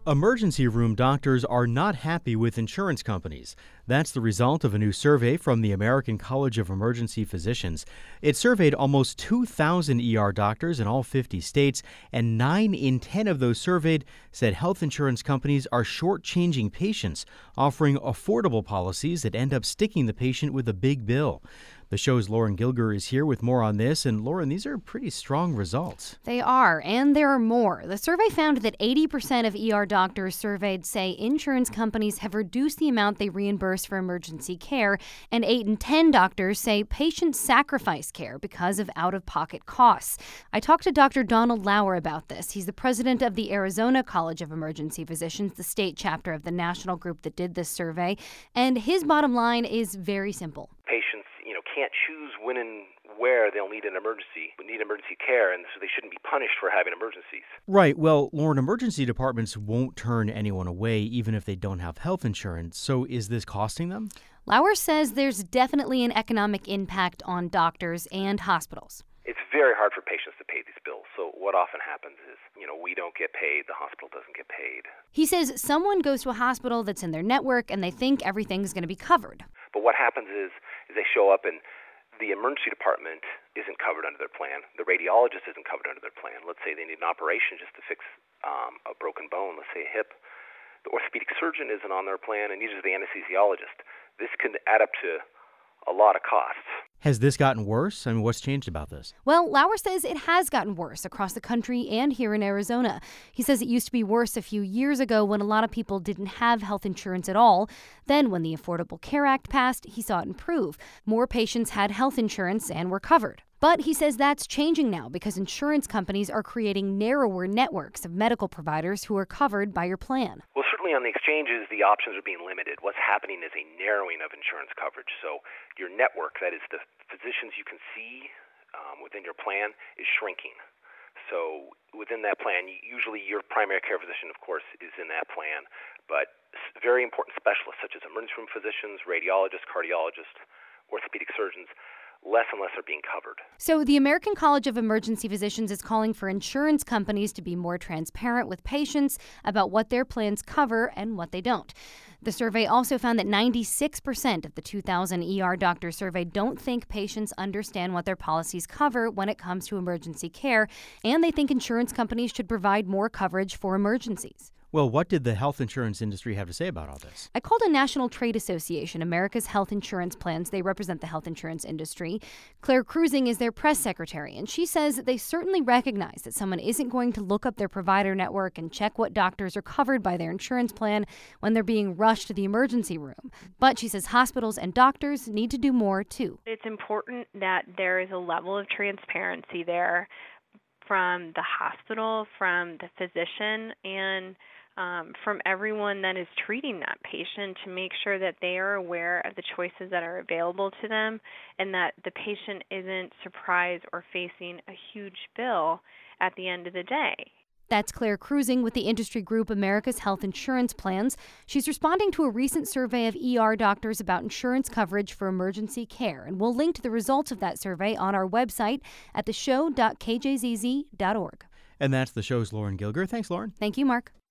Emergency room doctors are not happy with insurance companies. That's the result of a new survey from the American College of Emergency Physicians. It surveyed almost 2,000 ER doctors in all 50 states, and 9 in 10 of those surveyed said health insurance companies are shortchanging patients, offering affordable policies that end up sticking the patient with a big bill. The show's Lauren Gilger is here with more on this. And Lauren, these are pretty strong results. They are, and there are more. The survey found that 80% of ER doctors surveyed say insurance companies have reduced the amount they reimburse for emergency care, and 8 in 10 doctors say patients sacrifice care because of out-of-pocket costs. I talked to Dr. Donald Lauer about this. He's the president of the Arizona College of Emergency Physicians, the state chapter of the national group that did this survey, and his bottom line is very simple. Patients can't choose when and where they'll need emergency care, and so they shouldn't be punished for having emergencies. Right. Well, Lauren, emergency departments won't turn anyone away even if they don't have health insurance. So is this costing them? Lauer says there's definitely an economic impact on doctors and hospitals. It's very hard for patients to pay these bills. So what often happens is, we don't get paid, the hospital doesn't get paid. He says someone goes to a hospital that's in their network and they think everything's going to be covered. But what happens is they show up and the emergency department isn't covered under their plan. The radiologist isn't covered under their plan. Let's say they need an operation just to fix a broken bone, let's say a hip. The orthopedic surgeon isn't on their plan, and neither is the anesthesiologist. This can add up to a lot of costs. Has this gotten worse? I mean, what's changed about this? Well, Lauer says it has gotten worse across the country and here in Arizona. He says it used to be worse a few years ago when a lot of people didn't have health insurance at all. Then when the Affordable Care Act passed, he saw it improve. More patients had health insurance and were covered. But he says that's changing now because insurance companies are creating narrower networks of medical providers who are covered by your plan. Well, certainly on the exchanges, the options are being limited. What's happening is a narrowing of insurance coverage. So your network, that is the physicians you can see within your plan, is shrinking. So within that plan, usually your primary care physician, of course, is in that plan. But very important specialists such as emergency room physicians, radiologists, cardiologists, orthopedic surgeons, less and less are being covered. So the American College of Emergency Physicians is calling for insurance companies to be more transparent with patients about what their plans cover and what they don't. The survey also found that 96% of the 2,000 ER doctors surveyed don't think patients understand what their policies cover when it comes to emergency care, and they think insurance companies should provide more coverage for emergencies. Well, what did the health insurance industry have to say about all this? I called a National Trade Association, America's Health Insurance Plans. They represent the health insurance industry. Claire Krusing is their press secretary, and she says that they certainly recognize that someone isn't going to look up their provider network and check what doctors are covered by their insurance plan when they're being rushed to the emergency room. But she says hospitals and doctors need to do more, too. It's important that there is a level of transparency there from the hospital, from the physician, and from everyone that is treating that patient to make sure that they are aware of the choices that are available to them and that the patient isn't surprised or facing a huge bill at the end of the day. That's Claire Krusing with the industry group America's Health Insurance Plans. She's responding to a recent survey of ER doctors about insurance coverage for emergency care. And we'll link to the results of that survey on our website at theshow.kjzz.org. And that's the show's Lauren Gilger. Thanks, Lauren. Thank you, Mark.